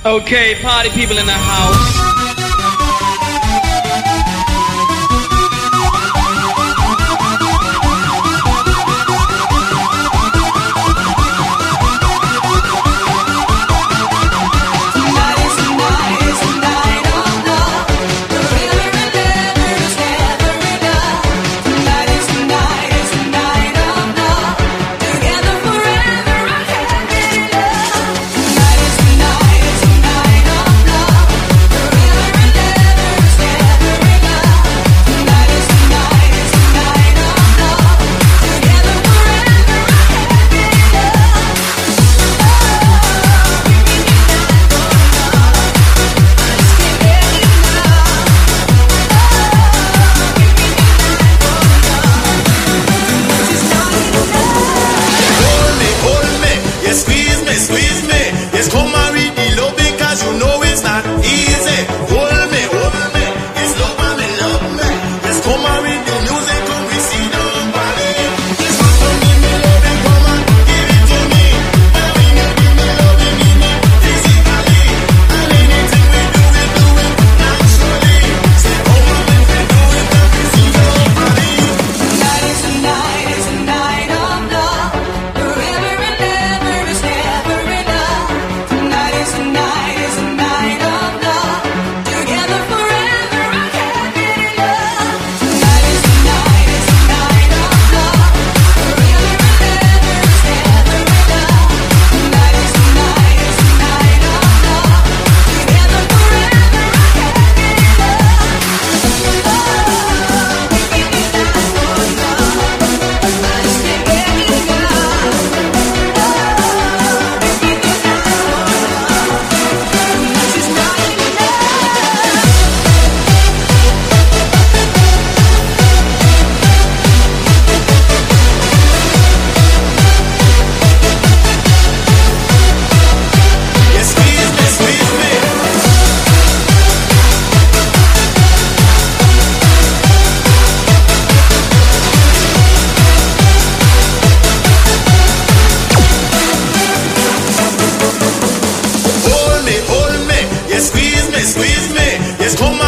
Okay, party people in the house. Squeeze me, yes, come and read the love because you know it's not easy. Hold me, yes, love me, yes, come and read the music, come we see the body. Yes, come give me love and come and give it to me. When you give me love, you give me physically. And anything we do it naturally. Say, come on, let me do it, and we see the body. Tonight is the night, is the night of love. Forever and ever is never enough. Tonight is the night, is the night of love. Together forever, I can't get enough. Tonight is the night, is the night of love. Forever and ever is never enough. Tonight is the night, is the night of love. Together forever, I can't get enough. Give me that for love. I just can't get enough. Give me that for love. This is not enough. Yes, squeeze me. Hold me, yes, squeeze me, yes, come